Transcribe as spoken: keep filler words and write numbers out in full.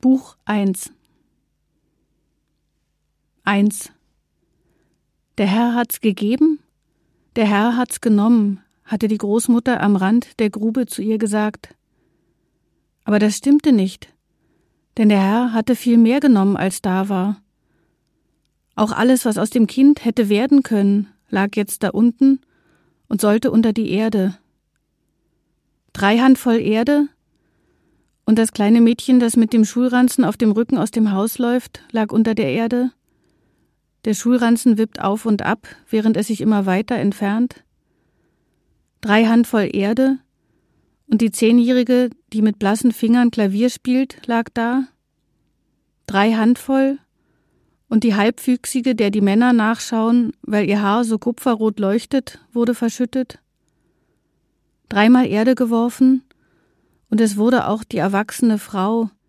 Buch eins. eins. Der Herr hat's gegeben, der Herr hat's genommen, hatte die Großmutter am Rand der Grube zu ihr gesagt. Aber das stimmte nicht, denn der Herr hatte viel mehr genommen, als da war. Auch alles, was aus dem Kind hätte werden können, lag jetzt da unten und sollte unter die Erde. Drei Handvoll Erde, und das kleine Mädchen, das mit dem Schulranzen auf dem Rücken aus dem Haus läuft, lag unter der Erde. Der Schulranzen wippt auf und ab, während es sich immer weiter entfernt. Drei Handvoll Erde, und die Zehnjährige, die mit blassen Fingern Klavier spielt, lag da. Drei Handvoll, und die Halbwüchsige, der die Männer nachschauen, weil ihr Haar so kupferrot leuchtet, wurde verschüttet. Dreimal Erde geworfen, und es wurde auch die erwachsene Frau,